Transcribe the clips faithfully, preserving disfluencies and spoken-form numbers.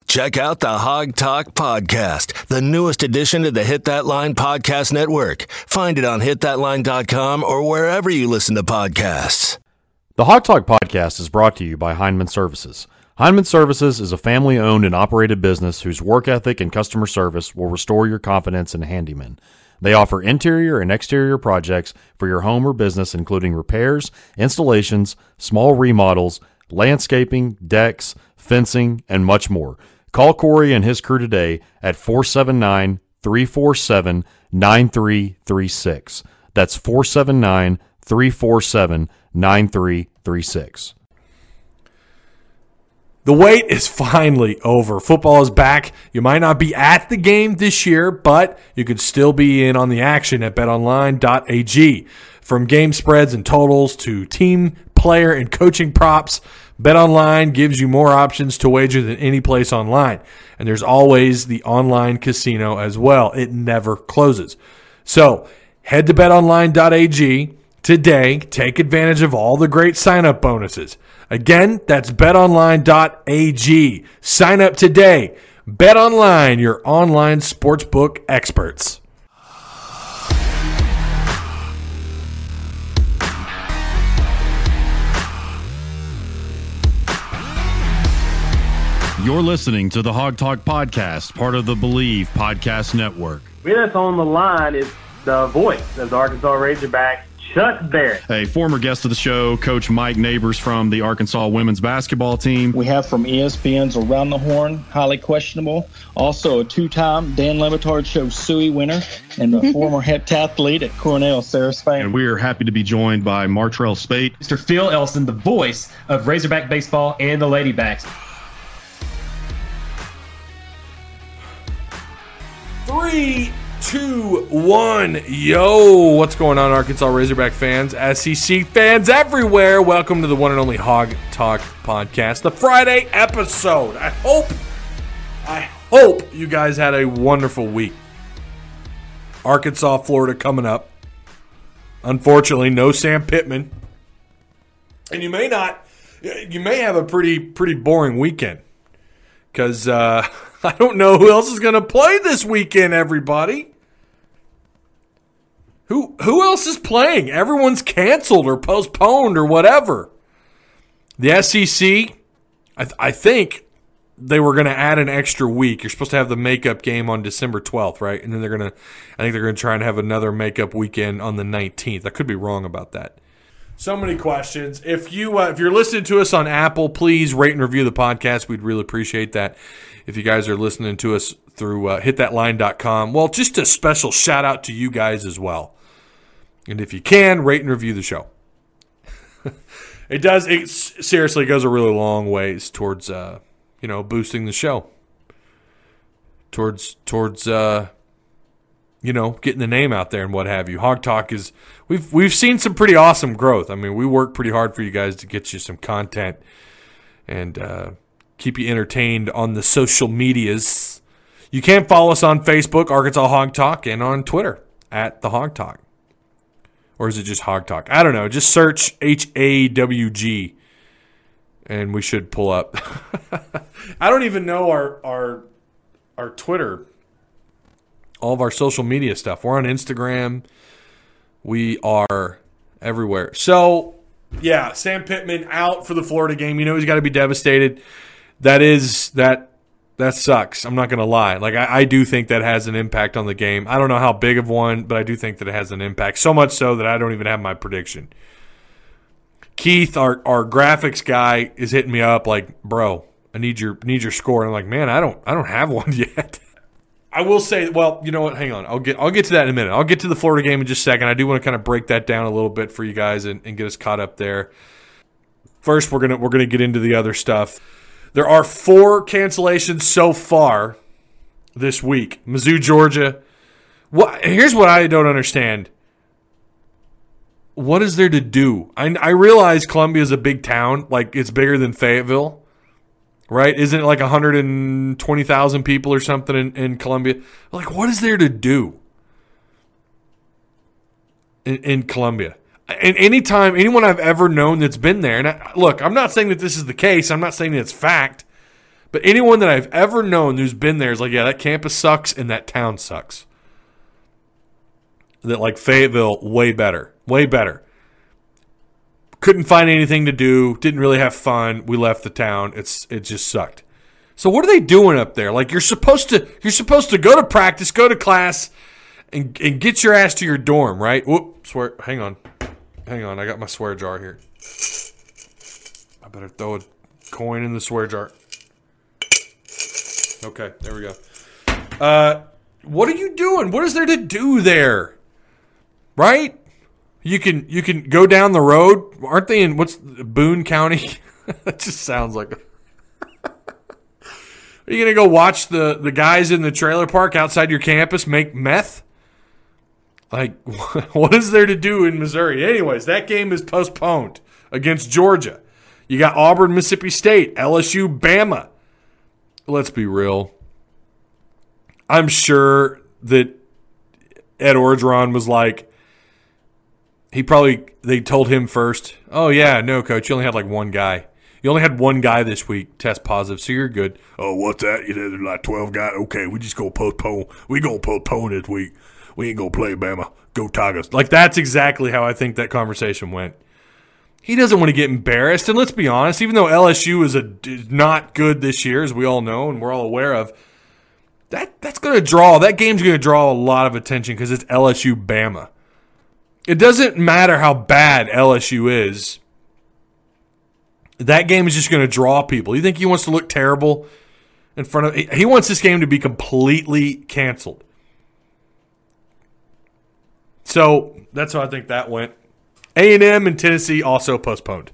Check out the Hog Talk Podcast, the newest addition to the Hit That Line Podcast Network. Find it on hit that line dot com or wherever you listen to podcasts. The Hog Talk Podcast is brought to you by Heinemann Services. Heinemann Services is a family-owned and operated business whose work ethic and customer service will restore your confidence in handymen. They offer interior and exterior projects for your home or business, including repairs, installations, small remodels, landscaping, decks, fencing, and much more. Call Corey and his crew today at four seven nine, three four seven, nine three three six. That's four seven nine, three four seven, nine three three six. The wait is finally over. Football is back. You might not be at the game this year, but you could still be in on the action at bet online dot a g. From game spreads and totals to team, player, and coaching props, BetOnline gives you more options to wager than any place online. And there's always the online casino as well. It never closes. So head to bet online dot a g today. Take advantage of all the great sign-up bonuses. Again, that's bet online dot a g. Sign up today. BetOnline, your online sportsbook experts. You're listening to the Hog Talk Podcast, part of the Believe Podcast Network. With us on the line is the voice of the Arkansas Razorbacks, Chuck Barrett. A former guest of the show, Coach Mike Neighbors from the Arkansas women's basketball team. We have from E S P N's Around the Horn, highly questionable. Also a two-time Dan Le Batard Show Suey winner and a former heptathlete at Cornell, Sarah Spain. And we are happy to be joined by Martrell Spate. Mister Phil Elson, the voice of Razorback Baseball and the Ladybacks. Three, two, one. Yo, what's going on, Arkansas Razorback fans, S E C fans everywhere? Welcome to the one and only Hog Talk Podcast, the Friday episode. I hope, I hope you guys had a wonderful week. Arkansas, Florida coming up. Unfortunately, no Sam Pittman. And you may not, you may have a pretty, pretty boring weekend. Because uh, I don't know who else is going to play this weekend, everybody. Who who else is playing? Everyone's canceled or postponed or whatever. The S E C, I, th- I think they were going to add an extra week. You're supposed to have the makeup game on December twelfth, right? And then they're going to, I think they're going to try and have another makeup weekend on the nineteenth. I could be wrong about that. So many questions. If you uh, if you're listening to us on Apple, please rate and review the podcast. We'd really appreciate that. If you guys are listening to us through uh, hit that line dot com, well, just a special shout out to you guys as well. And if you can, rate and review the show. It does. It seriously goes a really long ways towards uh, you know boosting the show. Towards towards. Uh, you know, getting the name out there and what have you. Hog Talk is, we've we've seen some pretty awesome growth. I mean, we work pretty hard for you guys to get you some content and uh, keep you entertained on the social medias. You can follow us on Facebook, Arkansas Hog Talk, and on Twitter, at the Hog Talk. Or is it just Hog Talk? I don't know. Just search H A W G, and we should pull up. I don't even know our our our Twitter. All of our social media stuff. We're on Instagram. We are everywhere. So, yeah, Sam Pittman out for the Florida game. You know he's got to be devastated. That is that that sucks. I'm not going to lie. Like I, I do think that has an impact on the game. I don't know how big of one, but I do think that it has an impact. So much so that I don't even have my prediction. Keith, our our graphics guy, is hitting me up like, bro, I need your need your score. And I'm like, man, I don't I don't have one yet. I will say, well, you know what? Hang on. I'll get I'll get to that in a minute. I'll get to the Florida game in just a second. I do want to kind of break that down a little bit for you guys and, and get us caught up there. First, we're gonna we're gonna get into the other stuff. There are four cancellations so far this week. Mizzou, Georgia. What? Here's what I don't understand. What is there to do? I I realize Columbia is a big town, like it's bigger than Fayetteville. Right? Isn't it like one hundred twenty thousand people or something in, in Columbia? Like, what is there to do in, in Columbia? And anytime, anyone I've ever known that's been there, and I, look, I'm not saying that this is the case. I'm not saying that it's fact. But anyone that I've ever known who's been there is like, yeah, that campus sucks and that town sucks. That like Fayetteville, way better. Way better. Couldn't find anything to do. Didn't really have fun. We left the town. It's it just sucked. So what are they doing up there? Like you're supposed to you're supposed to go to practice, go to class, and and get your ass to your dorm, right? Whoop, swear hang on. Hang on, I got my swear jar here. I better throw a coin in the swear jar. Okay, there we go. Uh, what are you doing? What is there to do there? Right? You can you can go down the road. Aren't they in what's Boone County? That just sounds like. A... Are you gonna go watch the the guys in the trailer park outside your campus make meth? Like, what is there to do in Missouri? Anyways, that game is postponed against Georgia. You got Auburn, Mississippi State, L S U, Bama. Let's be real. I'm sure that Ed Orgeron was like, he probably, they told him first, oh, yeah, no, coach, you only had like one guy. You only had one guy this week test positive, so you're good. Oh, what's that? You said there's like twelve guys? Okay, we just going to postpone. We going to postpone this week. We ain't going to play Bama. Go Tigers. Like, that's exactly how I think that conversation went. He doesn't want to get embarrassed. And let's be honest, even though L S U is, a, is not good this year, as we all know and we're all aware of, that that's going to draw, that game's going to draw a lot of attention because it's L S U Bama. It doesn't matter how bad L S U is. That game is just going to draw people. You think he wants to look terrible in front of, he wants this game to be completely canceled. So that's how I think that went. A and M and Tennessee also postponed.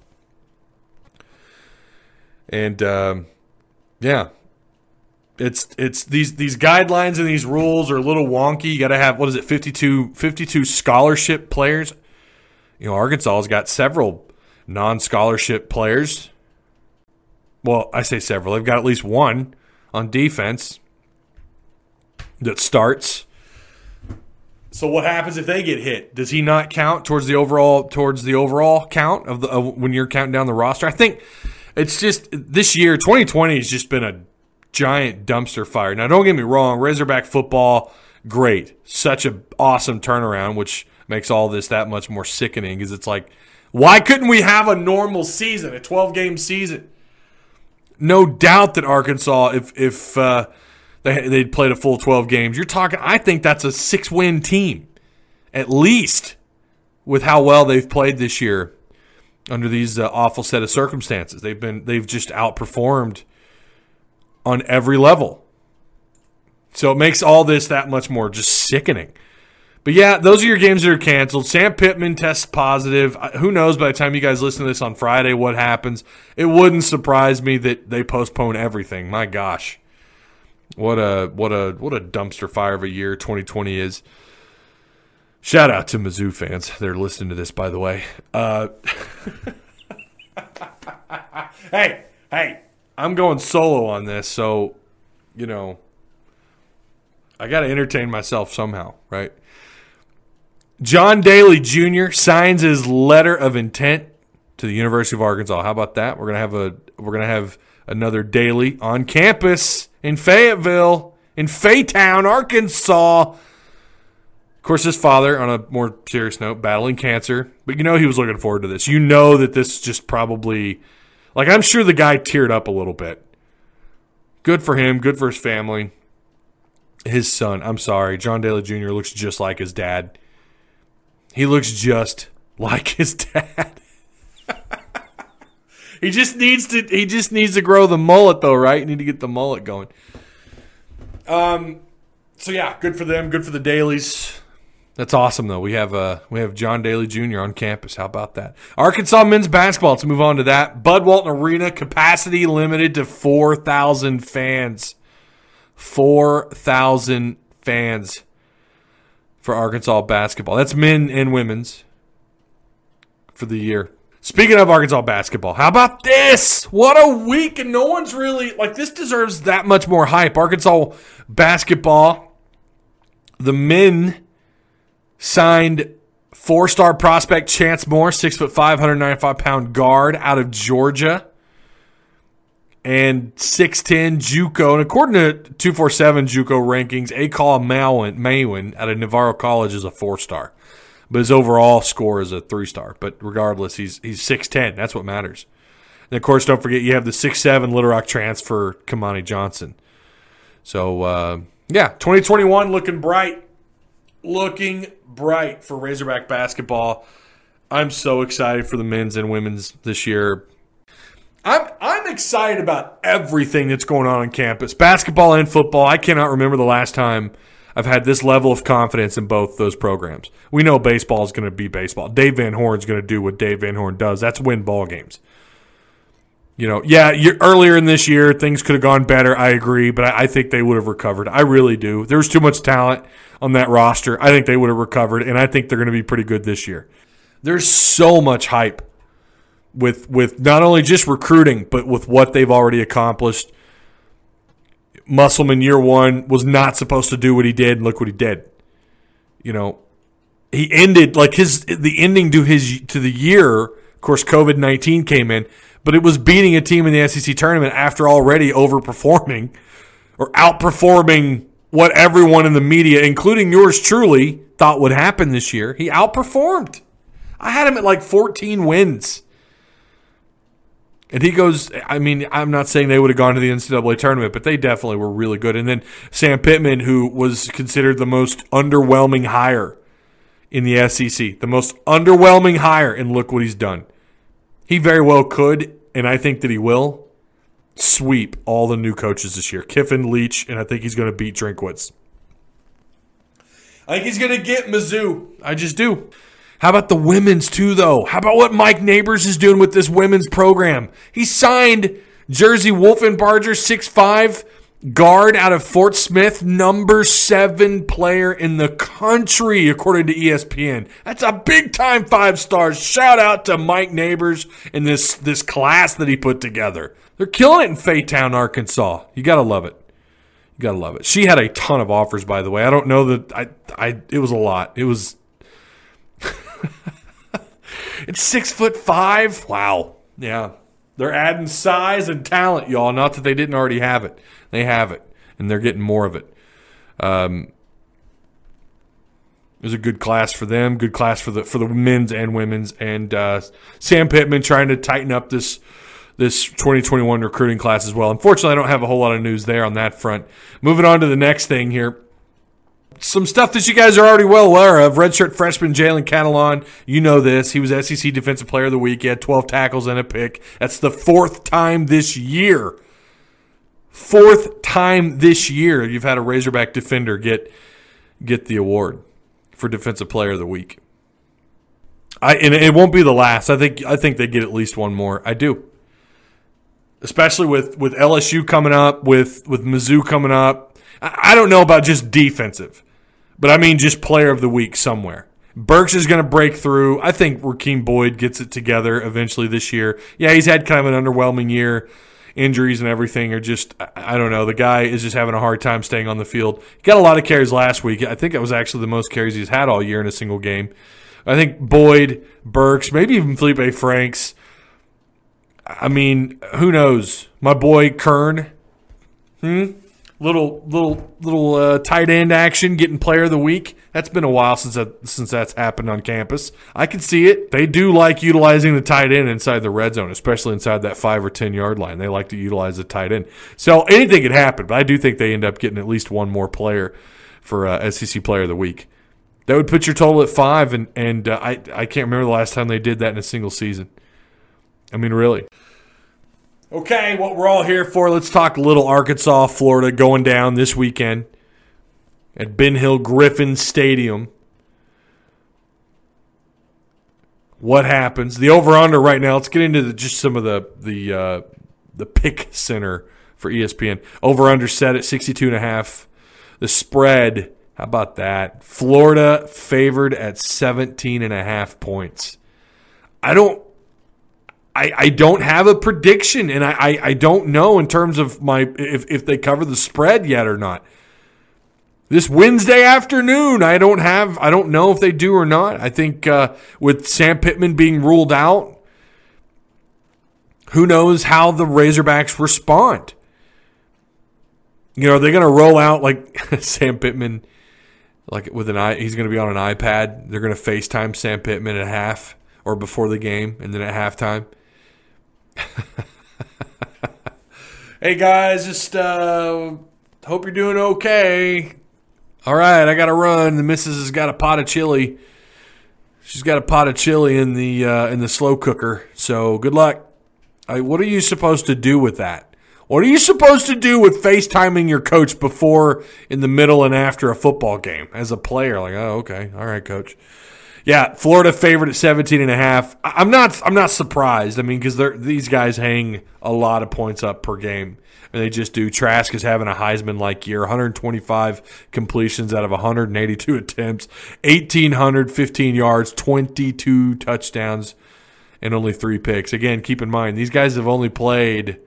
And, um, yeah, it's it's these these guidelines and these rules are a little wonky. You got to have, what is it, fifty-two, fifty-two scholarship players. You know, Arkansas has got several non-scholarship players. Well, I say several. They've got at least one on defense that starts. So what happens if they get hit? Does he not count towards the overall towards the overall count of the of when you're counting down the roster? I think it's just this year, twenty twenty has just been a giant dumpster fire. Now, don't get me wrong, Razorback football, great, such an awesome turnaround, which makes all this that much more sickening. Because it's like, why couldn't we have a normal season, a twelve game season? No doubt that Arkansas, if if uh, They they'd played a full twelve games. You're talking, I think that's a six-win team, at least, with how well they've played this year under these uh, awful set of circumstances. They've been they've just outperformed on every level. So it makes all this that much more just sickening. But yeah, those are your games that are canceled. Sam Pittman tests positive. Who knows by the time you guys listen to this on Friday what happens? It wouldn't surprise me that they postpone everything. My gosh. What a what a what a dumpster fire of a year twenty twenty is. Shout out to Mizzou fans. They're listening to this, by the way. Uh, hey, hey, I'm going solo on this, so you know I got to entertain myself somehow, right? John Daly Junior signs his letter of intent to the University of Arkansas. How about that? We're gonna have a we're gonna have another Daly on campus in Fayetteville, in Faytown, Arkansas. Of course, his father, on a more serious note, battling cancer. But you know he was looking forward to this. You know that this just probably, like I'm sure the guy teared up a little bit. Good for him. Good for his family. His son, I'm sorry, John Daly Junior looks just like his dad. He looks just like his dad. He just needs to. He just needs to grow the mullet, though, right? You need to get the mullet going. Um. So yeah, good for them. Good for the Dalys. That's awesome, though. We have uh we have John Daly Junior on campus. How about that? Arkansas men's basketball. Let's move on to that. Bud Walton Arena capacity limited to four thousand fans. Four thousand fans for Arkansas basketball. That's men and women's for the year. Speaking of Arkansas basketball, how about this? What a week, and no one's really, like, this deserves that much more hype. Arkansas basketball, the men signed four-star prospect Chance Moore, six foot five, one hundred ninety-five pound guard out of Georgia. and six ten JUCO. And according to two forty-seven JUCO rankings, Akal Maywin, Maywin out of Navarro College is a four-star. But his overall score is a three-star. But regardless, he's he's six ten. That's what matters. And, of course, don't forget you have the six seven Little Rock transfer, Kamani Johnson. So, uh, yeah, twenty twenty-one looking bright. Looking bright for Razorback basketball. I'm so excited for the men's and women's this year. I'm I'm excited about everything that's going on on campus, basketball and football. I cannot remember the last time I've had this level of confidence in both those programs. We know baseball is going to be baseball. Dave Van Horn's going to do what Dave Van Horn does. That's win ball games. You know, yeah, you're, earlier in this year, things could have gone better. I agree, but I, I think they would have recovered. I really do. There was too much talent on that roster. I think they would have recovered, and I think they're going to be pretty good this year. There's so much hype with with not only just recruiting, but with what they've already accomplished. Musselman year one was not supposed to do what he did, and look what he did. You know, he ended like his the ending to his to the year. Of course, COVID nineteen came in, but it was beating a team in the S E C tournament after already overperforming or outperforming what everyone in the media, including yours truly, thought would happen this year. He outperformed. I had him at like fourteen wins. And he goes, I mean, I'm not saying they would have gone to the N C double A tournament, but they definitely were really good. And then Sam Pittman, who was considered the most underwhelming hire in the S E C, the most underwhelming hire, and look what he's done. He very well could, and I think that he will, sweep all the new coaches this year. Kiffin, Leach, and I think he's going to beat Drinkwitz. I think he's going to get Mizzou. I just do. How about the women's too, though? How about what Mike Neighbors is doing with this women's program? He signed Jersey Wolfenbarger, six five, guard out of Fort Smith, number seven player in the country, according to E S P N. That's a big-time five stars. Shout out to Mike Neighbors and this, this class that he put together. They're killing it in Faytown, Arkansas. You got to love it. You got to love it. She had a ton of offers, by the way. I don't know that I, I it was a lot. It was It's six foot five. Wow. Yeah. They're adding size and talent, y'all. Not that they didn't already have it. They have it, and they're getting more of it. Um, it was a good class for them, good class for the for the men's and women's. And uh, Sam Pittman trying to tighten up this this twenty twenty-one recruiting class as well. Unfortunately, I don't have a whole lot of news there on that front. Moving on to the next thing here. Some stuff that you guys are already well aware of. Redshirt freshman Jalen Catalon, you know this. He was S E C Defensive Player of the Week. He had twelve tackles and a pick. That's the fourth time this year. Fourth time this year you've had a Razorback defender get get the award for Defensive Player of the Week. I and it won't be the last. I think I think they get at least one more. I do. Especially with, with L S U coming up, with, with Mizzou coming up. I, I don't know about just defensive. But I mean just player of the week somewhere. Burks is going to break through. I think Rakeem Boyd gets it together eventually this year. Yeah, he's had kind of an underwhelming year. Injuries and everything are just, I don't know. The guy is just having a hard time staying on the field. He got a lot of carries last week. I think that was actually the most carries he's had all year in a single game. I think Boyd, Burks, maybe even Felipe Franks. I mean, who knows? My boy Kern. Hmm? Little little little uh, tight end action, getting player of the week. That's been a while since that, since that's happened on campus. I can see it. They do like utilizing the tight end inside the red zone, especially inside that five or ten yard line. They like to utilize the tight end. So anything could happen, but I do think they end up getting at least one more player for uh, S E C Player of the Week. That would put your total at five, and and uh, I I can't remember the last time they did that in a single season. I mean, really. Okay, what we're all here for, let's talk Little Arkansas, Florida, going down this weekend at Ben Hill Griffin Stadium. What happens? The over-under right now, let's get into the, just some of the the uh, the pick center for E S P N. Over-under set at sixty-two and a half. The spread, how about that? Florida favored at seventeen and a half points. I don't I, I don't have a prediction, and I, I, I don't know in terms of my if, if they cover the spread yet or not. This Wednesday afternoon, I don't have I don't know if they do or not. I think uh, with Sam Pittman being ruled out, who knows how the Razorbacks respond? You know, are they going to roll out like Sam Pittman, like with an eye? He's going to be on an iPad. They're going to FaceTime Sam Pittman at half or before the game, and then at halftime. Hey guys, just uh, hope you're doing okay. All right, I got to run. The missus has got a pot of chili. She's got a pot of chili in the uh, in the slow cooker. So good luck. I, what are you supposed to do with that? What are you supposed to do with FaceTiming your coach before, in the middle, and after a football game as a player? Like, oh, okay, all right, coach. Yeah, Florida favored at seventeen and a half. I'm not. I'm not surprised. I mean, because these guys hang a lot of points up per game, and they just do. Trask is having a Heisman-like year. one hundred twenty-five completions out of one hundred eighty-two attempts, one thousand eight hundred fifteen yards, twenty-two touchdowns, and only three picks. Again, keep in mind these guys have only played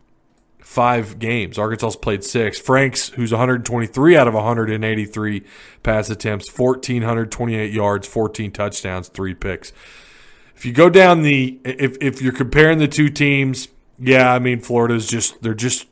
five games. Arkansas's played six. Franks, who's one hundred twenty-three out of one hundred eighty-three pass attempts, one thousand four hundred twenty-eight yards, fourteen touchdowns, three picks. If you go down the, if if you're comparing the two teams, yeah, I mean Florida's just they're just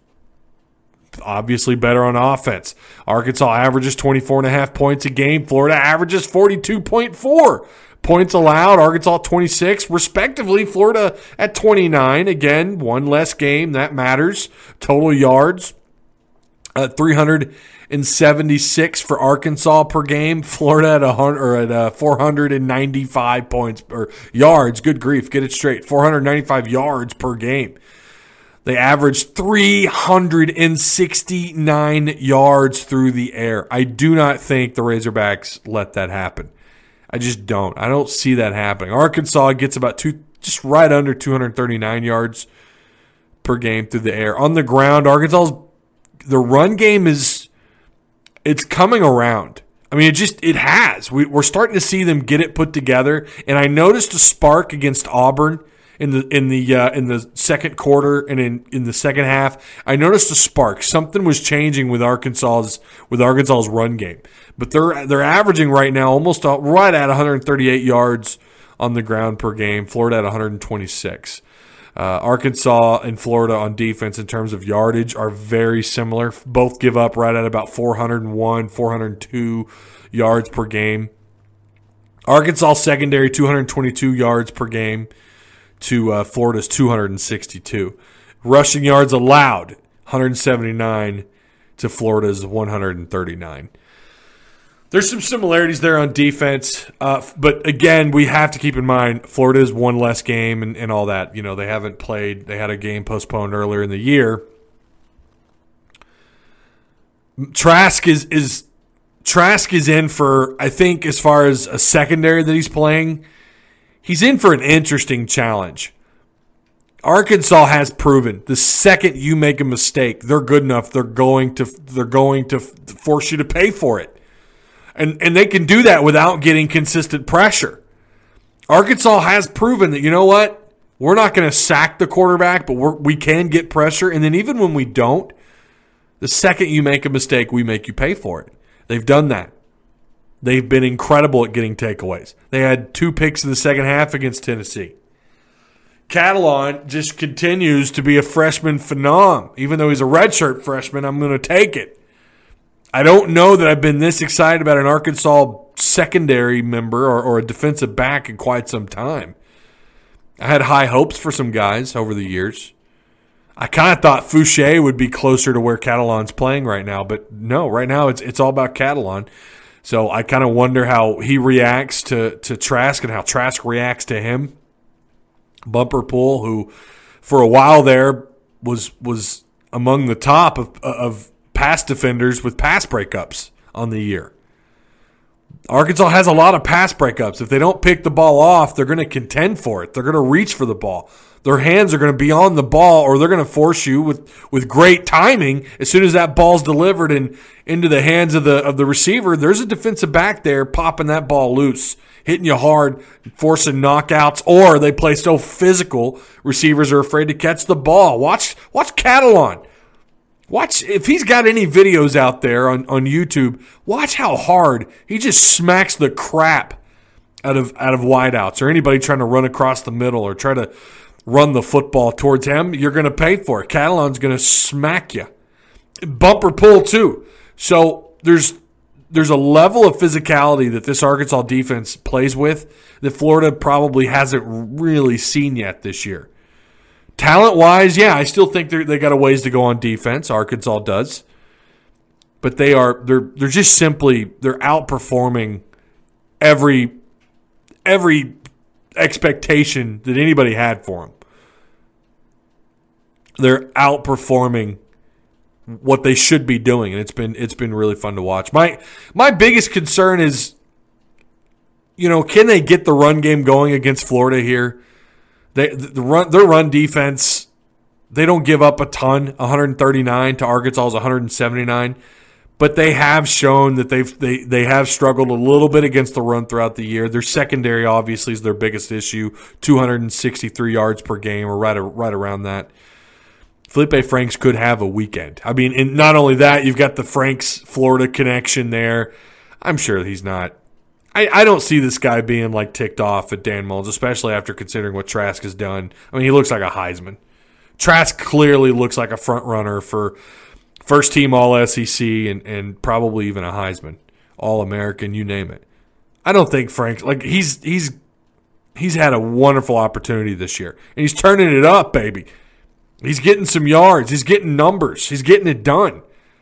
obviously better on offense. Arkansas averages twenty-four and a half points a game. Florida averages forty-two point four. Points allowed, Arkansas twenty-six, respectively. Florida at twenty-nine. Again, one less game. That matters. Total yards, uh, three hundred seventy-six for Arkansas per game. Florida at, a hundred, or at uh, four hundred ninety-five points or yards. Good grief, get it straight. four hundred ninety-five yards per game. They averaged three hundred sixty-nine yards through the air. I do not think the Razorbacks let that happen. I just don't. I don't see that happening. Arkansas gets about two, just right under two hundred thirty-nine yards per game through the air. On the ground, Arkansas's the run game is it's coming around. I mean, it just it has. We, we're starting to see them get it put together. And I noticed a spark against Auburn in the in the uh, in the second quarter and in, in the second half. I noticed a spark. Something was changing with Arkansas's with Arkansas's run game. But they're they're averaging right now almost right at one hundred thirty-eight yards on the ground per game. Florida at one hundred twenty-six. Uh, Arkansas and Florida on defense in terms of yardage are very similar. Both give up right at about four hundred one, four hundred two yards per game. Arkansas secondary two hundred twenty-two yards per game to uh, Florida's two hundred sixty-two. Rushing yards allowed one hundred seventy-nine to Florida's one hundred thirty-nine. There's some similarities there on defense, uh, but again, we have to keep in mind Florida is one less game and, and all that. You know, they haven't played. They had a game postponed earlier in the year. Trask is is Trask is in for, I think, as far as a secondary that he's playing, he's in for an interesting challenge. Arkansas has proven the second you make a mistake, they're good enough. They're going to they're going to force you to pay for it. And and they can do that without getting consistent pressure. Arkansas has proven that, you know what? We're not going to sack the quarterback, but we're, we can get pressure. And then even when we don't, the second you make a mistake, we make you pay for it. They've done that. They've been incredible at getting takeaways. They had two picks in the second half against Tennessee. Catalon just continues to be a freshman phenom. Even though he's a redshirt freshman, I'm going to take it. I don't know that I've been this excited about an Arkansas secondary member or, or a defensive back in quite some time. I had high hopes for some guys over the years. I kind of thought Fouché would be closer to where Catalon's playing right now, but no, right now it's it's all about Catalon. So I kind of wonder how he reacts to, to Trask and how Trask reacts to him. Bumper Pool, who for a while there was was among the top of of pass defenders with pass breakups on the year. Arkansas has a lot of pass breakups. If they don't pick the ball off, they're going to contend for it. They're going to reach for the ball. Their hands are going to be on the ball, or they're going to force you with, with great timing. As soon as that ball's delivered and into the hands of the of the receiver, there's a defensive back there popping that ball loose, hitting you hard, forcing knockouts, or they play so physical, receivers are afraid to catch the ball. Watch watch Catalon. Watch, if he's got any videos out there on, on YouTube, watch how hard he just smacks the crap out of out of wideouts or anybody trying to run across the middle or try to run the football towards him, you're going to pay for it. Catalon's going to smack you. Bumper pull, too. So there's there's a level of physicality that this Arkansas defense plays with that Florida probably hasn't really seen yet this year. Talent-wise, yeah, I still think they got a ways to go on defense. Arkansas does. But they are they're they're just simply they're outperforming every every expectation that anybody had for them. They're outperforming what they should be doing, and it's been it's been really fun to watch. My my biggest concern is, you know, can they get the run game going against Florida here? They the run their run defense, they don't give up a ton, one thirty-nine to Arkansas's one seventy-nine. But they have shown that they've they, they have struggled a little bit against the run throughout the year. Their secondary obviously is their biggest issue, two sixty-three yards per game, or right right around that. Felipe Franks could have a weekend. I mean, and not only that, you've got the Franks Florida connection there. I'm sure he's not. I, I don't see this guy being like ticked off at Dan Mullins, especially after considering what Trask has done. I mean, he looks like a Heisman. Trask clearly looks like a front runner for first team All S E C and, and probably even a Heisman, All American, you name it. I don't think Frank like he's he's he's had a wonderful opportunity this year, and he's turning it up, baby. He's getting some yards, he's getting numbers, he's getting it done.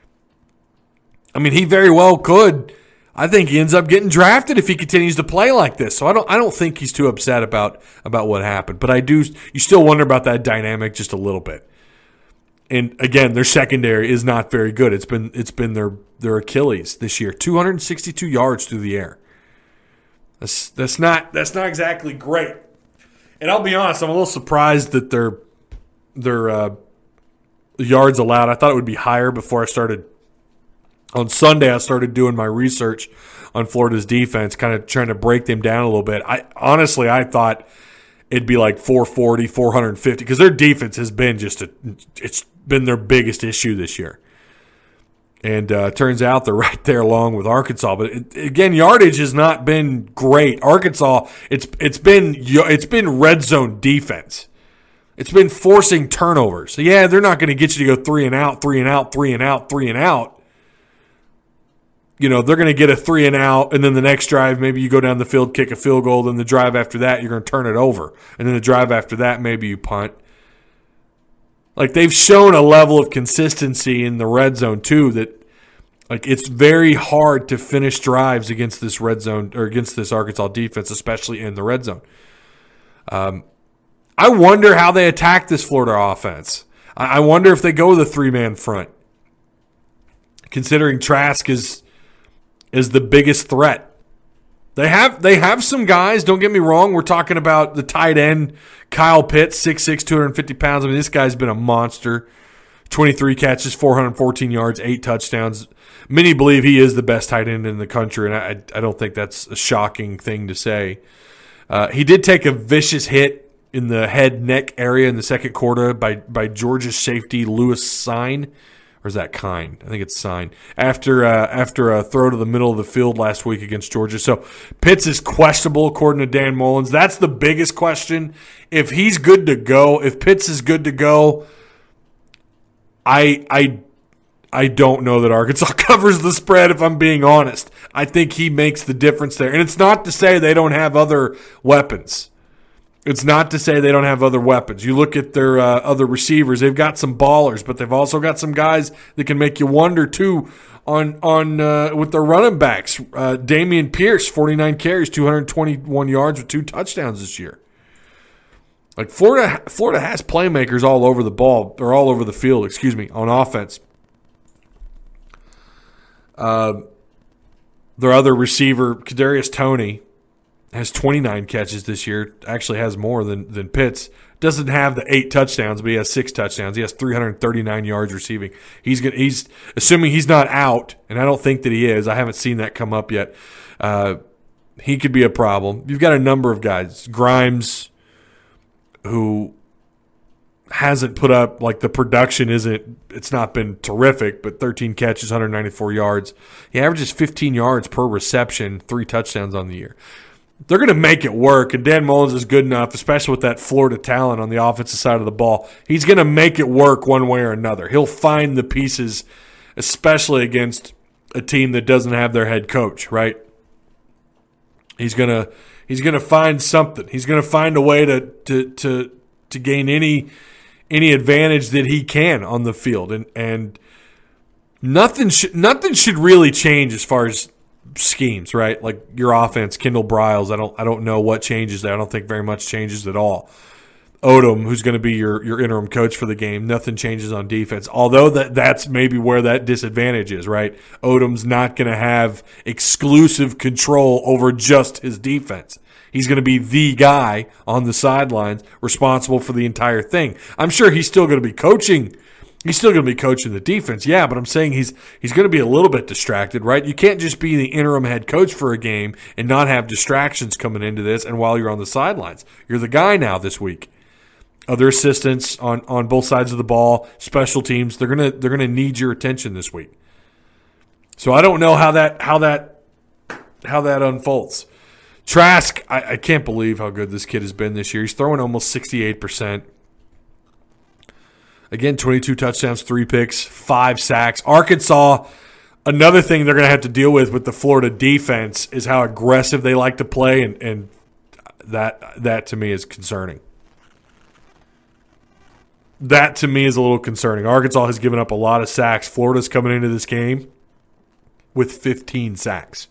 I mean, he very well could. I think he ends up getting drafted if he continues to play like this. So I don't I don't think he's too upset about about what happened, but I do. You still wonder about that dynamic just a little bit. And again, their secondary is not very good. It's been it's been their their Achilles this year. two sixty-two yards through the air. That's that's not that's not exactly great. And I'll be honest, I'm a little surprised that their their uh, yards allowed. I thought it would be higher before I started. On Sunday, I started doing my research on Florida's defense, kind of trying to break them down a little bit. I honestly, I thought it'd be like four forty, four fifty, because their defense has been just a, it's been their biggest issue this year. And uh, turns out they're right there along with Arkansas. But it, again, yardage has not been great. Arkansas, it's it's been it's been red zone defense. It's been forcing turnovers. So yeah, they're not going to get you to go three and out, three and out, three and out, three and out. You know, they're going to get a three and out, and then the next drive, maybe you go down the field, kick a field goal, then the drive after that, you're going to turn it over. And then the drive after that, maybe you punt. Like, they've shown a level of consistency in the red zone, too, that, like, it's very hard to finish drives against this red zone, or against this Arkansas defense, especially in the red zone. Um, I wonder how they attack this Florida offense. I wonder if they go the three-man front, considering Trask is is the biggest threat. They have they have some guys, don't get me wrong. We're talking about the tight end, Kyle Pitts, six six, two hundred fifty pounds. I mean, this guy's been a monster. twenty-three catches, four hundred fourteen yards, eight touchdowns. Many believe he is the best tight end in the country, and I, I don't think that's a shocking thing to say. Uh, he did take a vicious hit in the head-neck area in the second quarter by, by Georgia's safety, Lewis Sine. Or is that Kind? I think it's Sine. After uh, after a throw to the middle of the field last week against Georgia. So Pitts is questionable according to Dan Mullins. That's the biggest question. If he's good to go, if Pitts is good to go, I I I don't know that Arkansas covers the spread, if I'm being honest. I think he makes the difference there. And it's not to say they don't have other weapons. It's not to say they don't have other weapons. You look at their uh, other receivers; they've got some ballers, but they've also got some guys that can make you wonder too. On on uh, with their running backs, uh, Damian Pierce, forty-nine carries, two hundred twenty-one yards with two touchdowns this year. Like Florida, Florida has playmakers all over the ball or all over the field. Excuse me, on offense. Uh, their other receiver, Kadarius Toney, has twenty-nine catches this year. Actually has more than, than Pitts. Doesn't have the eight touchdowns, but he has six touchdowns. He has three hundred thirty-nine yards receiving. He's gonna, he's assuming he's not out, and I don't think that he is. I haven't seen that come up yet. Uh, he could be a problem. You've got a number of guys. Grimes, who hasn't put up, like, the production isn't, it's not been terrific, but thirteen catches, one hundred ninety-four yards. He averages fifteen yards per reception, three touchdowns on the year. they're going to make it work, and Dan Mullins is good enough, especially with that Florida talent on the offensive side of the ball. He's going to make it work one way or another. He'll find the pieces, especially against a team that doesn't have their head coach, right? He's going to he's going to find something. He's going to find a way to to to to gain any any advantage that he can on the field, and and nothing should nothing should really change as far as schemes, right? Like your offense, Kendall Briles, I don't I don't know what changes there. I don't think very much changes at all. Odom, who's going to be your, your interim coach for the game, nothing changes on defense. Although that that's maybe where that disadvantage is, right? Odom's not going to have exclusive control over just his defense. He's going to be the guy on the sidelines responsible for the entire thing. I'm sure he's still going to be coaching He's still going to be coaching the defense, yeah, but I'm saying he's he's going to be a little bit distracted, right? You can't just be the interim head coach for a game and not have distractions coming into this and while you're on the sidelines. You're the guy now this week. Other assistants on, on both sides of the ball, special teams, they're gonna they're gonna need your attention this week. So I don't know how that how that how that unfolds. Trask, I, I can't believe how good this kid has been this year. He's throwing almost sixty-eight percent. Again, twenty-two touchdowns, three picks, five sacks. Arkansas, another thing they're going to have to deal with with the Florida defense is how aggressive they like to play, and, and that that to me is concerning. That to me is a little concerning. Arkansas has given up a lot of sacks. Florida's coming into this game with fifteen sacks.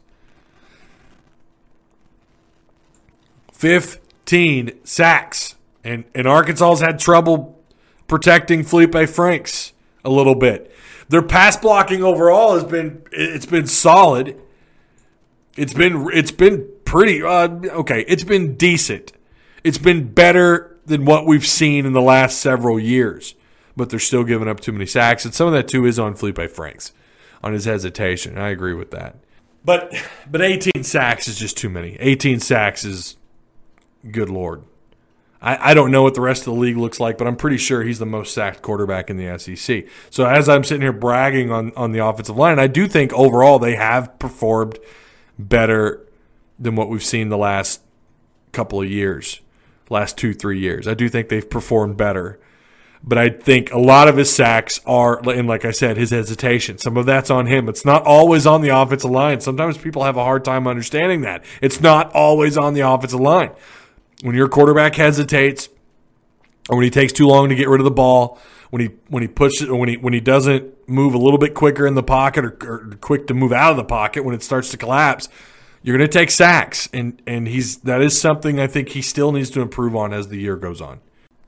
fifteen sacks. And, and Arkansas's had trouble protecting Felipe Franks a little bit. Their pass blocking overall has been it's been solid. It's been it's been pretty uh, okay. It's been decent. It's been better than what we've seen in the last several years. But they're still giving up too many sacks, and some of that too is on Felipe Franks, on his hesitation. I agree with that. But but eighteen sacks is just too many. eighteen sacks is good Lord. I, I don't know what the rest of the league looks like, but I'm pretty sure he's the most sacked quarterback in the S E C. So as I'm sitting here bragging on, on the offensive line, I do think overall they have performed better than what we've seen the last couple of years, last two, three years. I do think they've performed better. But I think a lot of his sacks are, and like I said, his hesitation. Some of that's on him. It's not always on the offensive line. Sometimes people have a hard time understanding that. It's not always on the offensive line. When your quarterback hesitates, or when he takes too long to get rid of the ball, when he when he pushes, or when he when he doesn't move a little bit quicker in the pocket, or, or quick to move out of the pocket when it starts to collapse, you're going to take sacks, and and he's that is something I think he still needs to improve on as the year goes on.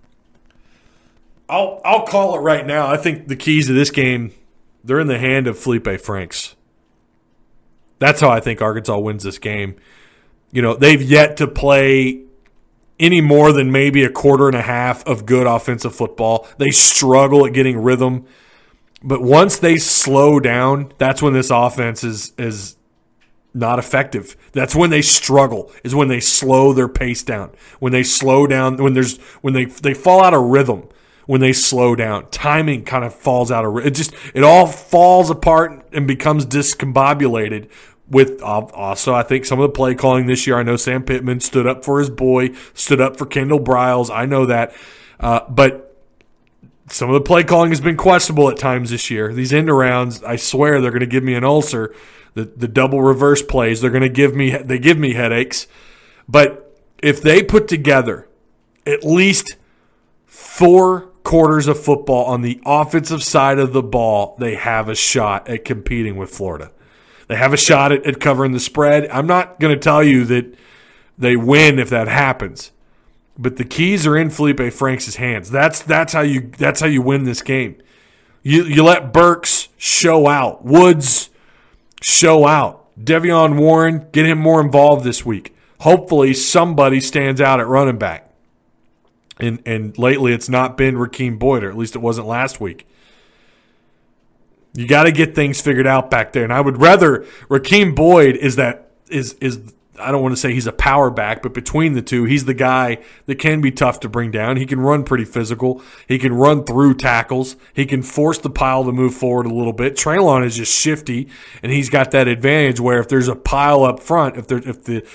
I'll I'll call it right now. I think the keys to this game, they're in the hand of Felipe Franks. That's how I think Arkansas wins this game. You know, they've yet to play any more than maybe a quarter and a half of good offensive football. They struggle at getting rhythm. But once they slow down, that's when this offense is is not effective. That's when they struggle, is when they slow their pace down. When they slow down, when there's when they they fall out of rhythm, when they slow down. Timing kind of falls out of rhythm. It just it all falls apart and becomes discombobulated. With also, I think some of the play calling this year, I know Sam Pittman stood up for his boy, stood up for Kendall Briles. I know that. Uh, but some of the play calling has been questionable at times this year. These end arounds, I swear they're going to give me an ulcer. The the double reverse plays, they're going to give me they give me headaches. But if they put together at least four quarters of football on the offensive side of the ball, they have a shot at competing with Florida. They have a shot at, at covering the spread. I'm not going to tell you that they win if that happens, but the keys are in Felipe Franks' hands. That's that's how you that's how you win this game. You you let Burks show out, Woods show out, Devion Warren, get him more involved this week. Hopefully somebody stands out at running back. And and lately it's not been Rakeem Boyd, or at least it wasn't last week. You got to get things figured out back there. And I would rather Rakeem Boyd is that is is I don't want to say he's a power back, but between the two, he's the guy that can be tough to bring down. He can run pretty physical. He can run through tackles. He can force the pile to move forward a little bit. Treylon is just shifty, and he's got that advantage where if there's a pile up front, if there if the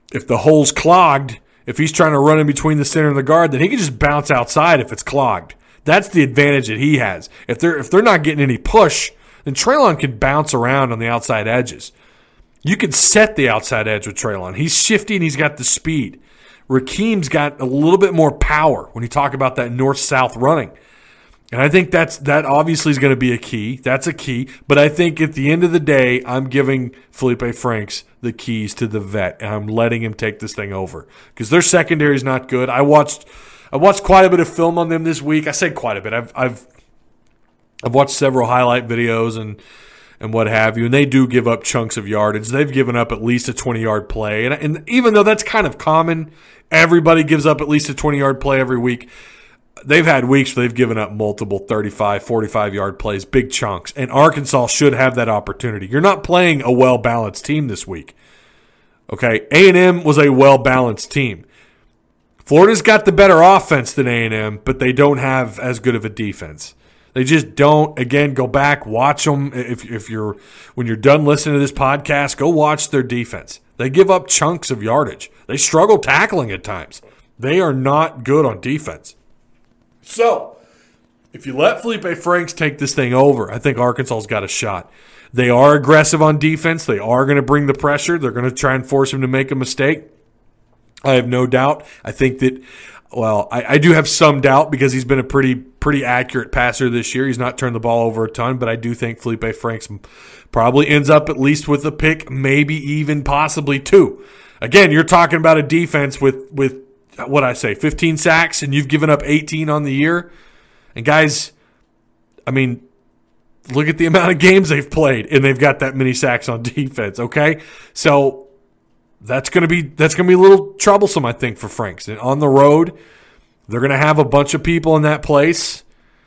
if the hole's clogged, if he's trying to run in between the center and the guard, then he can just bounce outside if it's clogged. That's the advantage that he has. If they're if they're not getting any push, then Treylon can bounce around on the outside edges. You can set the outside edge with Treylon. He's shifty and he's got the speed. Rakeem's got a little bit more power when you talk about that north-south running. And I think that's that obviously is going to be a key. That's a key. But I think at the end of the day, I'm giving Felipe Franks the keys to the vet, and I'm letting him take this thing over because their secondary is not good. I watched I watched quite a bit of film on them this week. I say quite a bit. I've I've I've watched several highlight videos and and what have you, and they do give up chunks of yardage. They've given up at least a twenty-yard play. And, and even though that's kind of common, everybody gives up at least a twenty-yard play every week. They've had weeks where they've given up multiple thirty-five, forty-five-yard plays, big chunks, and Arkansas should have that opportunity. You're not playing a well-balanced team this week. Okay, A and M was a well-balanced team. Florida's got the better offense than A and M, but they don't have as good of a defense. They just don't. Again, go back, watch them. If if you're when you're done listening to this podcast, go watch their defense. They give up chunks of yardage. They struggle tackling at times. They are not good on defense. So, if you let Felipe Franks take this thing over, I think Arkansas's got a shot. They are aggressive on defense. They are going to bring the pressure. They're going to try and force him to make a mistake. I have no doubt. I think that, well, I, I do have some doubt because he's been a pretty pretty accurate passer this year. He's not turned the ball over a ton, but I do think Felipe Franks probably ends up at least with a pick, maybe even possibly two. Again, you're talking about a defense with, with what I say, fifteen sacks, and you've given up eighteen on the year. And guys, I mean, look at the amount of games they've played, and they've got that many sacks on defense, okay? So that's going to be that's going to be a little troublesome, I think, for Franks. And on the road, they're going to have a bunch of people in that place.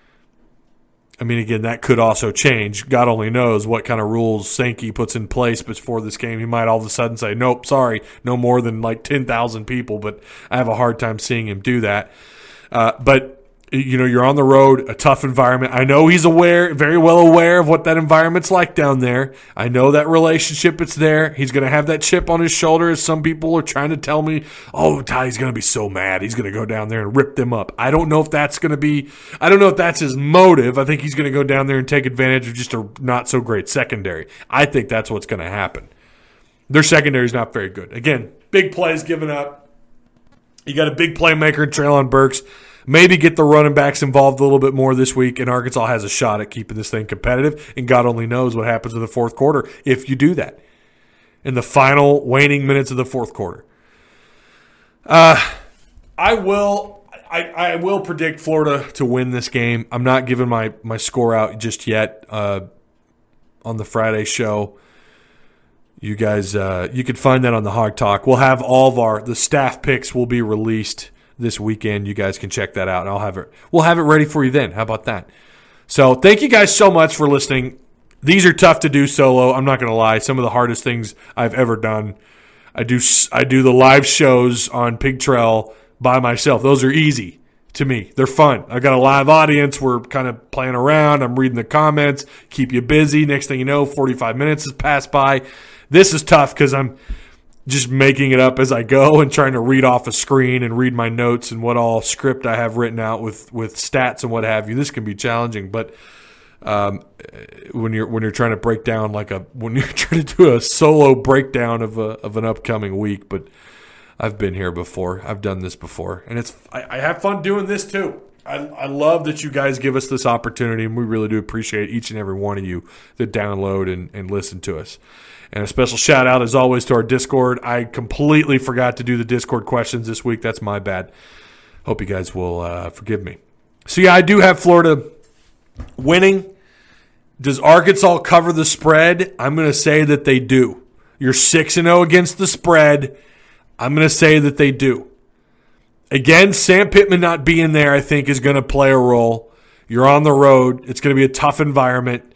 I mean, again, that could also change. God only knows what kind of rules Sankey puts in place before this game. He might all of a sudden say, nope, sorry, no more than like ten thousand people, but I have a hard time seeing him do that. Uh, but you know, you're on the road, a tough environment. I know he's aware, very well aware of what that environment's like down there. I know that relationship, it's there. He's going to have that chip on his shoulder, as some people are trying to tell me, oh, Ty's going to be so mad. He's going to go down there and rip them up. I don't know if that's going to be, I don't know if that's his motive. I think he's going to go down there and take advantage of just a not so great secondary. I think that's what's going to happen. Their secondary is not very good. Again, big plays given up. You got a big playmaker in Treylon Burks. Maybe get the running backs involved a little bit more this week, and Arkansas has a shot at keeping this thing competitive, and God only knows what happens in the fourth quarter if you do that in the final waning minutes of the fourth quarter. Uh, I will I, I will predict Florida to win this game. I'm not giving my, my score out just yet uh, on the Friday show. You guys, uh, you can find that on the Hog Talk. We'll have all of our – the staff picks will be released this weekend. You guys can check that out, and I'll have it. We'll have it ready for you then. How about that? So thank you guys so much for listening. These are tough to do solo. I'm not going to lie. Some of the hardest things I've ever done. I do I do the live shows on Pig Trail by myself. Those are easy to me. They're fun. I got a live audience. We're kind of playing around. I'm reading the comments. Keep you busy. Next thing you know, forty-five minutes has passed by. This is tough because I'm just making it up as I go and trying to read off a screen and read my notes and what all script I have written out with, with stats and what have you. This can be challenging, but um, when you're when you're trying to break down like a when you're trying to do a solo breakdown of a of an upcoming week, but I've been here before. I've done this before, and it's I, I have fun doing this too. I, I love that you guys give us this opportunity, and we really do appreciate each and every one of you that download and, and listen to us. And a special shout out, as always, to our Discord. I completely forgot to do the Discord questions this week. That's my bad. Hope you guys will uh, forgive me. So, yeah, I do have Florida winning. Does Arkansas cover the spread? I'm going to say that they do. You're six and oh against the spread. I'm going to say that they do. Again, Sam Pittman not being there, I think, is going to play a role. You're on the road. It's going to be a tough environment.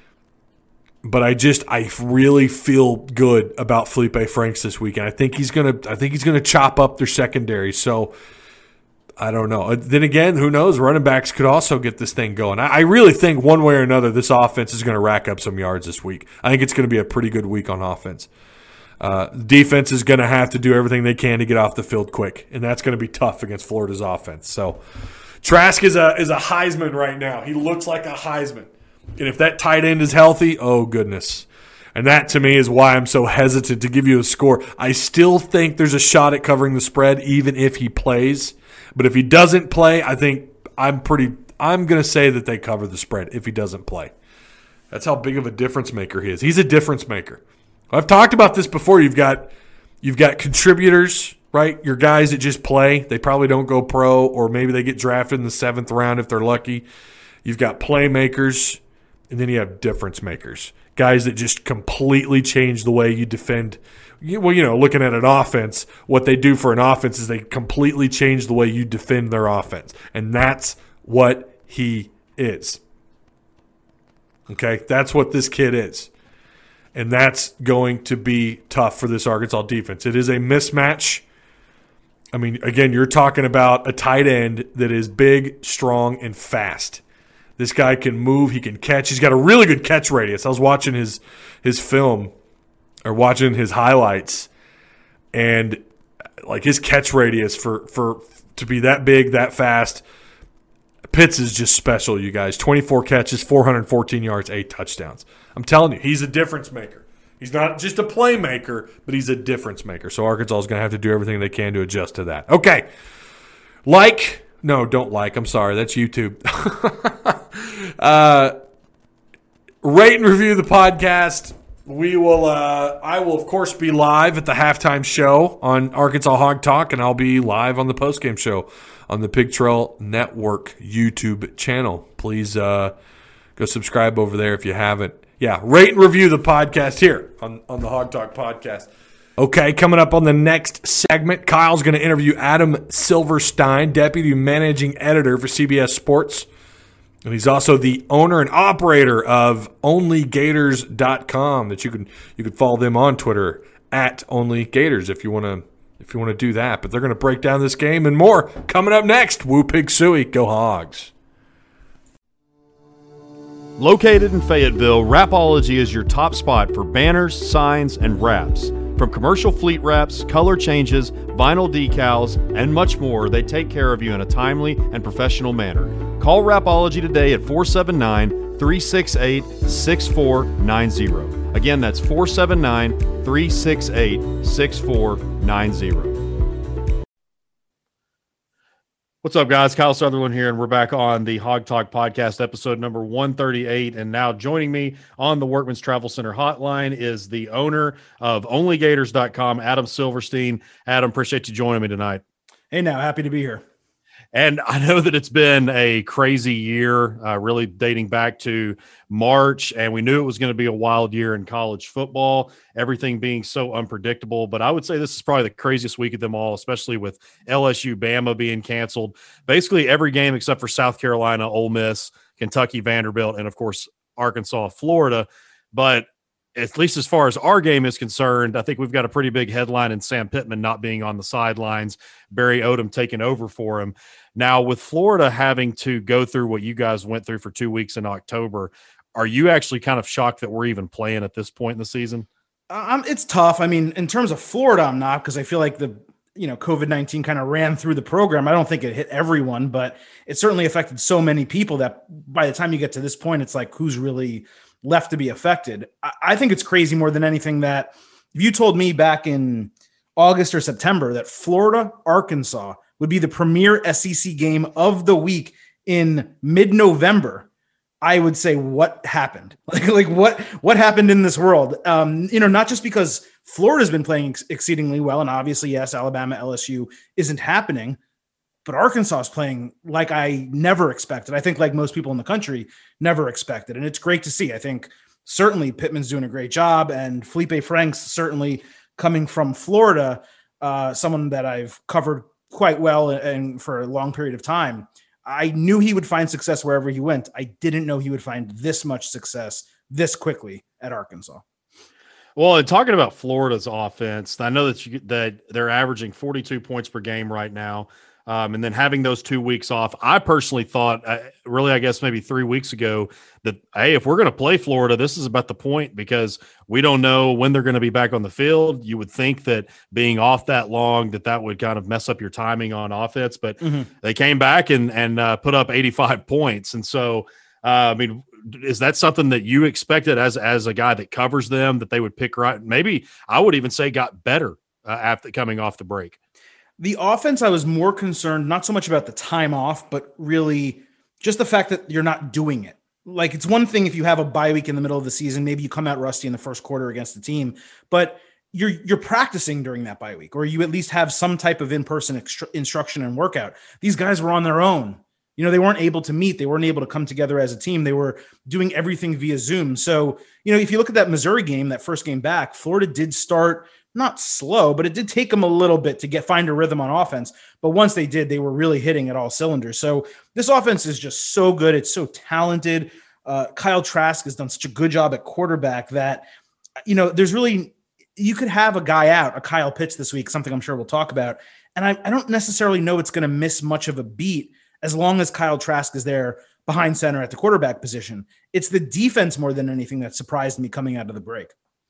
But I just I really feel good about Felipe Franks this weekend. I think he's gonna I think he's gonna chop up their secondary. So I don't know. Then again, who knows? Running backs could also get this thing going. I, I really think one way or another, this offense is going to rack up some yards this week. I think it's going to be a pretty good week on offense. Uh, defense is going to have to do everything they can to get off the field quick, and that's going to be tough against Florida's offense. So Trask is a is a Heisman right now. He looks like a Heisman. And if that tight end is healthy, oh, goodness. And that, to me, is why I'm so hesitant to give you a score. I still think there's a shot at covering the spread, even if he plays. But if he doesn't play, I think I'm pretty – I'm going to say that they cover the spread if he doesn't play. That's how big of a difference maker he is. He's a difference maker. I've talked about this before. You've got you've got contributors, right? Your guys that just play. They probably don't go pro, or maybe they get drafted in the seventh round if they're lucky. You've got playmakers, and then you have difference makers, guys that just completely change the way you defend. Well, you know, looking at an offense, what they do for an offense is they completely change the way you defend their offense, and that's what he is. Okay, that's what this kid is. And that's going to be tough for this Arkansas defense. It is a mismatch. I mean, again, you're talking about a tight end that is big, strong, and fast. This guy can move. He can catch. He's got a really good catch radius. I was watching his his film or watching his highlights, and like his catch radius for, for to be that big, that fast, Pitts is just special, you guys. twenty-four catches, four hundred fourteen yards, eight touchdowns. I'm telling you, he's a difference maker. He's not just a playmaker, but he's a difference maker. So Arkansas is going to have to do everything they can to adjust to that. Okay. Like, no, don't like. I'm sorry. That's YouTube. uh, rate and review the podcast. We will. Uh, I will, of course, be live at the halftime show on Arkansas Hog Talk, and I'll be live on the postgame show on the Pig Trail Network YouTube channel. Please uh, go subscribe over there if you haven't. Yeah, rate and review the podcast here on, on the Hog Talk podcast. Okay, coming up on the next segment, Kyle's going to interview Adam Silverstein, Deputy Managing Editor for C B S Sports. And he's also the owner and operator of only gators dot com. That you can you can follow them on Twitter at only gators if you want to if you want to do that. But they're going to break down this game and more coming up next. Woo Pig Suey, go Hogs! Located in Fayetteville, Wrapology is your top spot for banners, signs, and wraps. From commercial fleet wraps, color changes, vinyl decals, and much more, they take care of you in a timely and professional manner. Call Wrapology today at four seven nine, three six eight, six four nine zero. Again, that's four seven nine, three six eight, six four nine zero. What's up, guys? Kyle Sutherland here, and we're back on the Hog Talk podcast, episode number one thirty-eight. And now joining me on the Workman's Travel Center hotline is the owner of only gators dot com, Adam Silverstein. Adam, appreciate you joining me tonight. Hey, now, happy to be here. And I know that it's been a crazy year, uh, really dating back to March, and we knew it was going to be a wild year in college football, everything being so unpredictable. But I would say this is probably the craziest week of them all, especially with L S U, Bama being canceled. Basically every game except for South Carolina, Ole Miss, Kentucky, Vanderbilt, and, of course, Arkansas, Florida. But at least as far as our game is concerned, I think we've got a pretty big headline in Sam Pittman not being on the sidelines, Barry Odom taking over for him. Now, with Florida having to go through what you guys went through for two weeks in October, are you actually kind of shocked that we're even playing at this point in the season? Um, it's tough. I mean, in terms of Florida, I'm not, because I feel like the you know COVID nineteen kind of ran through the program. I don't think it hit everyone, but it certainly affected so many people that by the time you get to this point, it's like, who's really left to be affected? I, I think it's crazy more than anything that if you told me back in August or September that Florida, Arkansas would be the premier S E C game of the week in mid-November, I would say, what happened? Like, like what, what happened in this world? Um, you know, not just because Florida's been playing ex- exceedingly well, and obviously, yes, Alabama, L S U isn't happening, but Arkansas is playing like I never expected. I think like most people in the country never expected, and it's great to see. I think certainly Pittman's doing a great job, and Felipe Franks certainly coming from Florida, uh, someone that I've covered quite well and for a long period of time. I knew he would find success wherever he went. I didn't know he would find this much success this quickly at Arkansas. Well, and talking about Florida's offense, I know that you, that they're averaging forty-two points per game right now. Um, and then having those two weeks off, I personally thought, uh, really, I guess maybe three weeks ago, that, hey, if we're going to play Florida, this is about the point because we don't know when they're going to be back on the field. You would think that being off that long, that that would kind of mess up your timing on offense. But mm-hmm. they came back and, and uh, put up eighty-five points. And so, uh, I mean, is that something that you expected as, as a guy that covers them, that they would pick right? Maybe I would even say got better uh, after coming off the break. The offense, I was more concerned, not so much about the time off, but really just the fact that you're not doing it. Like, it's one thing if you have a bye week in the middle of the season, maybe you come out rusty in the first quarter against the team, but you're you're practicing during that bye week, or you at least have some type of in-person extra- instruction and workout. These guys were on their own. You know, they weren't able to meet. They weren't able to come together as a team. They were doing everything via Zoom. So, you know, if you look at that Missouri game, that first game back, Florida did start not slow, but it did take them a little bit to get find a rhythm on offense. But once they did, they were really hitting at all cylinders. So this offense is just so good. It's so talented. Uh, Kyle Trask has done such a good job at quarterback that, you know, there's really, you could have a guy out, a Kyle Pitts this week, something I'm sure we'll talk about. And I, I don't necessarily know it's going to miss much of a beat as long as Kyle Trask is there behind center at the quarterback position. It's the defense more than anything that surprised me coming out of the break.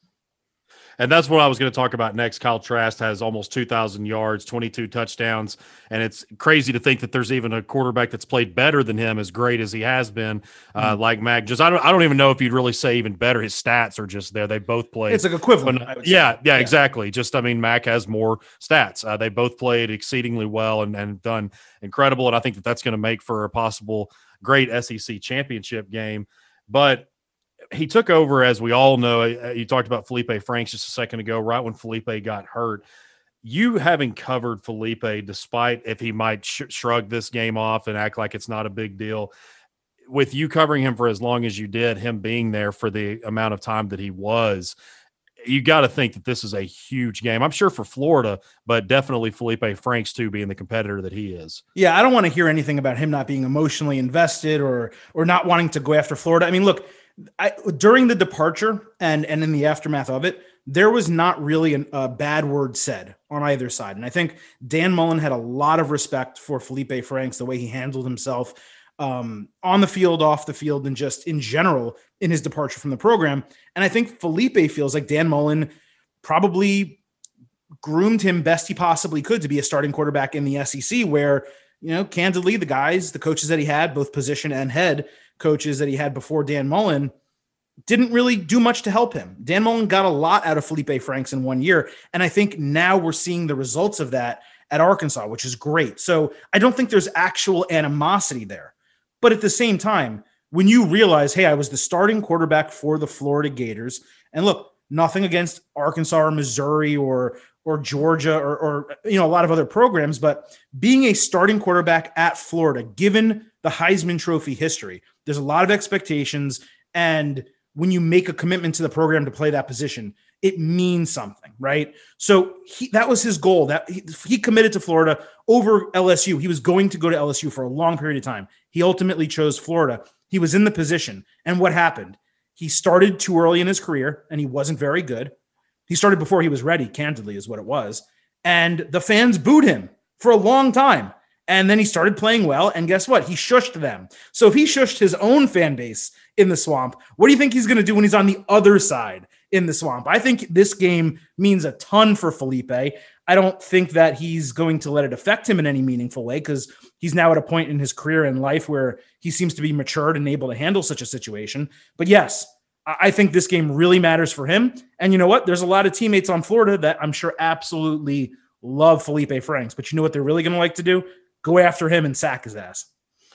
And that's what I was going to talk about next. Kyle Trask has almost two thousand yards, twenty-two touchdowns, and it's crazy to think that there's even a quarterback that's played better than him, as great as he has been, uh, mm-hmm. like Mac. Just I don't, I don't even know if you'd really say even better. His stats are just there. They both played. It's like equivalent. But, yeah, yeah, yeah, exactly. Just I mean, Mac has more stats. Uh, they both played exceedingly well and, and done incredible, and I think that that's going to make for a possible great S E C championship game. But he took over, as we all know. You talked about Felipe Franks just a second ago, right when Felipe got hurt. You having covered Felipe, despite if he might sh- shrug this game off and act like it's not a big deal, with you covering him for as long as you did, him being there for the amount of time that he was, you got to think that this is a huge game. I'm sure for Florida, but definitely Felipe Franks too, being the competitor that he is. Yeah, I don't want to hear anything about him not being emotionally invested or or not wanting to go after Florida. I mean, look, I, during the departure and, and in the aftermath of it, there was not really an, a bad word said on either side. And I think Dan Mullen had a lot of respect for Felipe Franks, the way he handled himself um, on the field, off the field, and just in general in his departure from the program. And I think Felipe feels like Dan Mullen probably groomed him best he possibly could to be a starting quarterback in the S E C, where, you know, candidly, the guys, the coaches that he had, both position and head coaches that he had before Dan Mullen, didn't really do much to help him. Dan Mullen got a lot out of Felipe Franks in one year. And I think now we're seeing the results of that at Arkansas, which is great. So I don't think there's actual animosity there. But at the same time, when you realize, hey, I was the starting quarterback for the Florida Gators, and look, nothing against Arkansas or Missouri or or Georgia or, or you know, a lot of other programs, but being a starting quarterback at Florida, given the Heisman Trophy history, there's a lot of expectations. And when you make a commitment to the program to play that position, it means something, right? So he, that was his goal. That he, he committed to Florida over L S U. He was going to go to L S U for a long period of time. He ultimately chose Florida. He was in the position. And what happened? He started too early in his career, and he wasn't very good. He started before he was ready, candidly, is what it was. And the fans booed him for a long time. And then he started playing well, and guess what? He shushed them. So if he shushed his own fan base in the swamp, what do you think he's going to do when he's on the other side in the swamp? I think this game means a ton for Felipe. I don't think that he's going to let it affect him in any meaningful way, because he's now at a point in his career and life where he seems to be matured and able to handle such a situation. But yes, I think this game really matters for him. And you know what? There's a lot of teammates on Florida that I'm sure absolutely love Felipe Franks. But you know what they're really going to like to do? Go after him and sack his ass.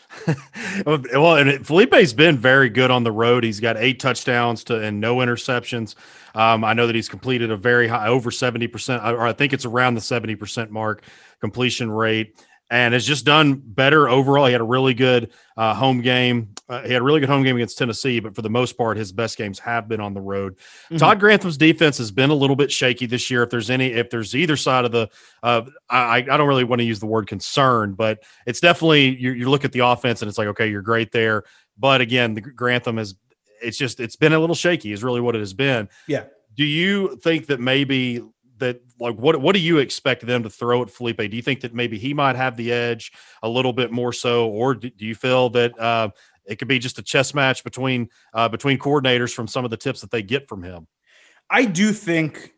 Well, and Felipe's been very good on the road. He's got eight touchdowns to and no interceptions. Um, I know that he's completed a very high, over seventy percent, or I think it's around the seventy percent mark completion rate, and has just done better overall. He had a really good uh, home game. Uh, he had a really good home game against Tennessee, but for the most part, his best games have been on the road. Mm-hmm. Todd Grantham's defense has been a little bit shaky this year. If there's any, if there's either side of the, uh, I, I don't really want to use the word concern, but it's definitely, you, you look at the offense and it's like, okay, you're great there. But again, the Grantham is, it's just, it's been a little shaky is really what it has been. Yeah. Do you think that maybe that like what what do you expect them to throw at Felipe? Do you think that maybe he might have the edge a little bit more so, or do, do you feel that uh, it could be just a chess match between uh, between coordinators from some of the tips that they get from him? I do think,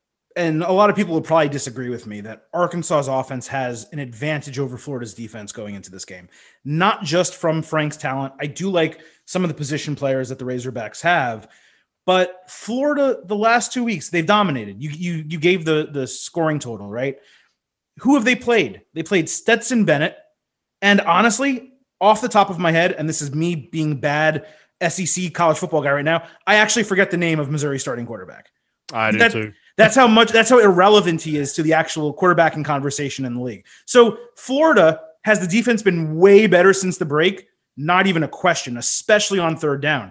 and a lot of people would probably disagree with me, that Arkansas's offense has an advantage over Florida's defense going into this game. Not just from Frank's talent. I do like some of the position players that the Razorbacks have, but Florida, the last two weeks, they've dominated. You you you gave the, the scoring total, right? Who have they played? They played Stetson Bennett, and honestly, off the top of my head, and this is me being bad S E C college football guy right now, I actually forget the name of Missouri's starting quarterback. I do that, too. That's how much, that's how irrelevant he is to the actual quarterbacking conversation in the league. So Florida, has the defense been way better since the break? Not even a question, especially on third down.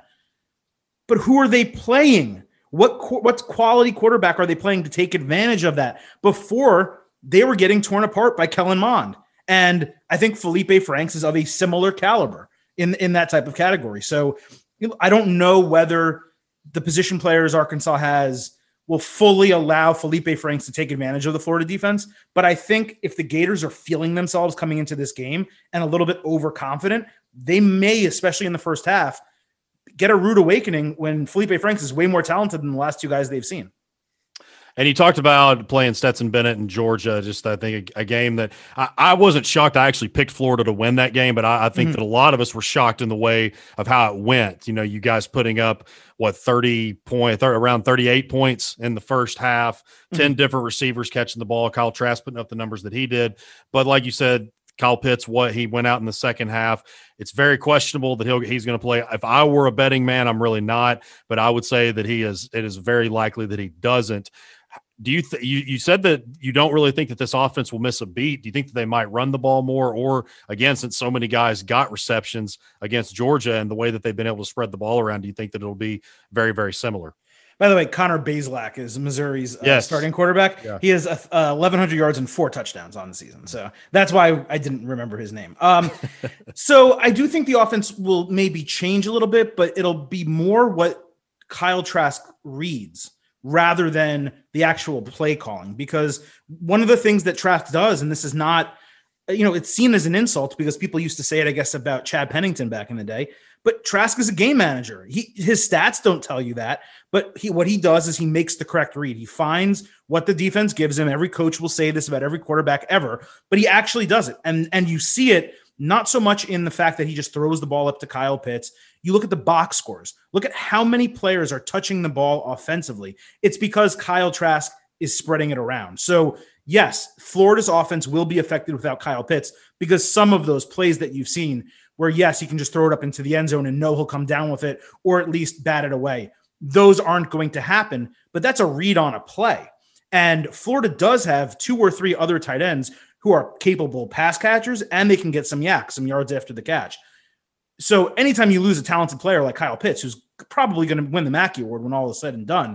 But who are they playing? What what quality quarterback are they playing to take advantage of that? Before, they were getting torn apart by Kellen Mond. And I think Felipe Franks is of a similar caliber in, in that type of category. So I don't know whether the position players Arkansas has will fully allow Felipe Franks to take advantage of the Florida defense. But I think if the Gators are feeling themselves coming into this game and a little bit overconfident, they may, especially in the first half, get a rude awakening when Felipe Franks is way more talented than the last two guys they've seen. And you talked about playing Stetson Bennett in Georgia, just I think a, a game that I, I wasn't shocked. I actually picked Florida to win that game, but I, I think mm-hmm. that a lot of us were shocked in the way of how it went. You know, you guys putting up, what, thirty point, th- around thirty-eight points in the first half, mm-hmm. ten different receivers catching the ball, Kyle Trask putting up the numbers that he did. But like you said, Kyle Pitts, what he went out in the second half, it's very questionable that he'll he's going to play. If I were a betting man, I'm really not, but I would say that he is. It is very likely that he doesn't. Do you, th- you you said that you don't really think that this offense will miss a beat? Do you think that they might run the ball more, or again, since so many guys got receptions against Georgia and the way that they've been able to spread the ball around, do you think that it'll be very, very similar? By the way, Connor Bazelak is Missouri's uh, yes. starting quarterback. Yeah. He has uh, eleven hundred yards and four touchdowns on the season. So that's why I didn't remember his name. Um, so I do think the offense will maybe change a little bit, but it'll be more what Kyle Trask reads rather than the actual play calling. Because one of the things that Trask does, and this is not, you know, it's seen as an insult because people used to say it, I guess, about Chad Pennington back in the day, but Trask is a game manager. He, his stats don't tell you that, but he, what he does is he makes the correct read. He finds what the defense gives him. Every coach will say this about every quarterback ever, but he actually does it. And, and you see it not so much in the fact that he just throws the ball up to Kyle Pitts. You look at the box scores. Look at how many players are touching the ball offensively. It's because Kyle Trask is spreading it around. So yes, Florida's offense will be affected without Kyle Pitts because some of those plays that you've seen where, yes, he can just throw it up into the end zone and know he'll come down with it or at least bat it away. Those aren't going to happen, but that's a read on a play. And Florida does have two or three other tight ends who are capable pass catchers, and they can get some yak, some yards after the catch. So anytime you lose a talented player like Kyle Pitts, who's probably going to win the Mackey Award when all is said and done,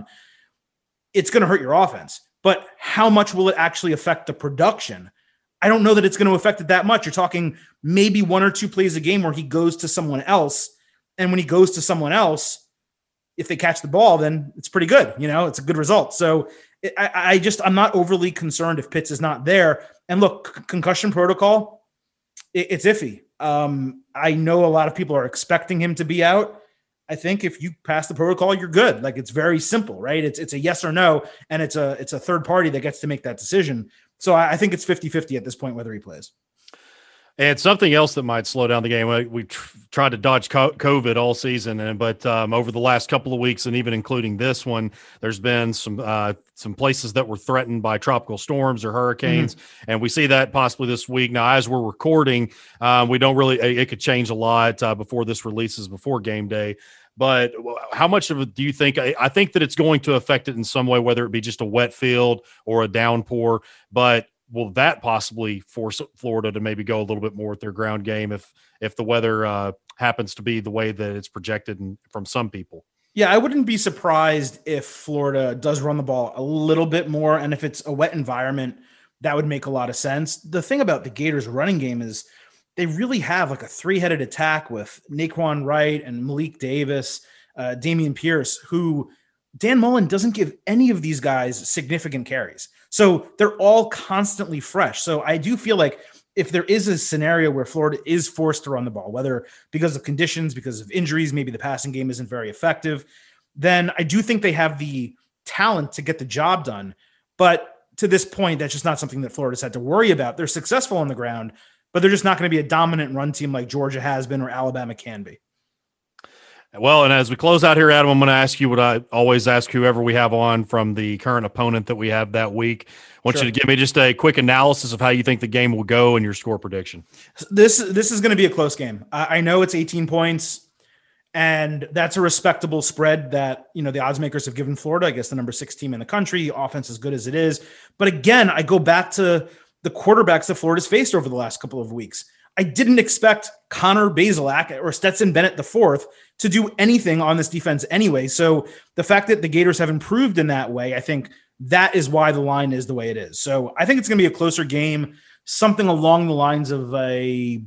it's going to hurt your offense. But how much will it actually affect the production? I don't know that it's going to affect it that much. You're talking maybe one or two plays a game where he goes to someone else, and when he goes to someone else, if they catch the ball, then it's pretty good. You know, it's a good result. So it, I, I just, I'm not overly concerned if Pitts is not there. And look, c- concussion protocol, it, it's iffy. Um, I know a lot of people are expecting him to be out. I think if you pass the protocol, you're good. Like, it's very simple, right? It's it's a yes or no, and it's a it's a third party that gets to make that decision. So I, I think it's fifty-fifty at this point whether he plays. And something else that might slow down the game, we, we tr- tried to dodge COVID all season, and but um, over the last couple of weeks, and even including this one, there's been some uh, some places that were threatened by tropical storms or hurricanes, mm-hmm. and we see that possibly this week. Now, as we're recording, um, we don't really – it could change a lot uh, before this releases, before game day. But how much of it do you think – I think that it's going to affect it in some way, whether it be just a wet field or a downpour, but – will that possibly force Florida to maybe go a little bit more with their ground game if if the weather uh, happens to be the way that it's projected in, from some people? Yeah, I wouldn't be surprised if Florida does run the ball a little bit more, and if it's a wet environment, that would make a lot of sense. The thing about the Gators running game is they really have like a three-headed attack with Naquan Wright and Malik Davis, uh, Damian Pierce, who Dan Mullen doesn't give any of these guys significant carries. So they're all constantly fresh. So I do feel like if there is a scenario where Florida is forced to run the ball, whether because of conditions, because of injuries, maybe the passing game isn't very effective, then I do think they have the talent to get the job done. But to this point, that's just not something that Florida's had to worry about. They're successful on the ground, but they're just not going to be a dominant run team like Georgia has been or Alabama can be. Well, and as we close out here, Adam, I'm going to ask you what I always ask whoever we have on from the current opponent that we have that week. I want sure. you to give me just a quick analysis of how you think the game will go and your score prediction. This, this is going to be a close game. I, I know it's eighteen points, and that's a respectable spread that, you know, the odds makers have given Florida. I guess the number six team in the country, offense as good as it is. But again, I go back to the quarterbacks that Florida's faced over the last couple of weeks. I didn't expect Connor Bazelak or Stetson Bennett the fourth to do anything on this defense anyway. So the fact that the Gators have improved in that way, I think that is why the line is the way it is. So I think it's going to be a closer game, something along the lines of a,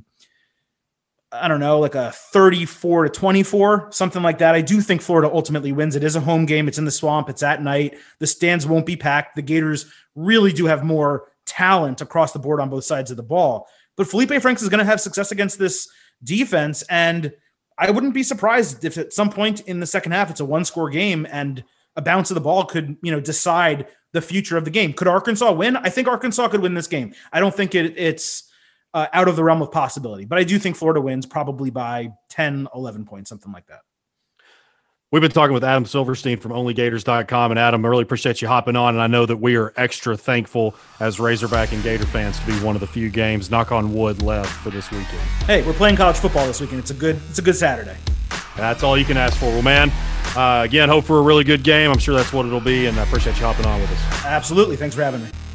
I don't know, like a thirty-four to twenty-four, something like that. I do think Florida ultimately wins. It is a home game. It's in the swamp. It's at night. The stands won't be packed. The Gators really do have more talent across the board on both sides of the ball. But Felipe Franks is going to have success against this defense, and I wouldn't be surprised if at some point in the second half it's a one-score game and a bounce of the ball could, you know, decide the future of the game. Could Arkansas win? I think Arkansas could win this game. I don't think it, it's uh, out of the realm of possibility, but I do think Florida wins probably by ten, eleven points, something like that. We've been talking with Adam Silverstein from only gators dot com. And Adam, I really appreciate you hopping on. And I know that we are extra thankful as Razorback and Gator fans to be one of the few games, knock on wood, left for this weekend. Hey, we're playing college football this weekend. It's a good, it's a good Saturday. That's all you can ask for. Well, man, uh, again, hope for a really good game. I'm sure that's what it'll be. And I appreciate you hopping on with us. Absolutely. Thanks for having me.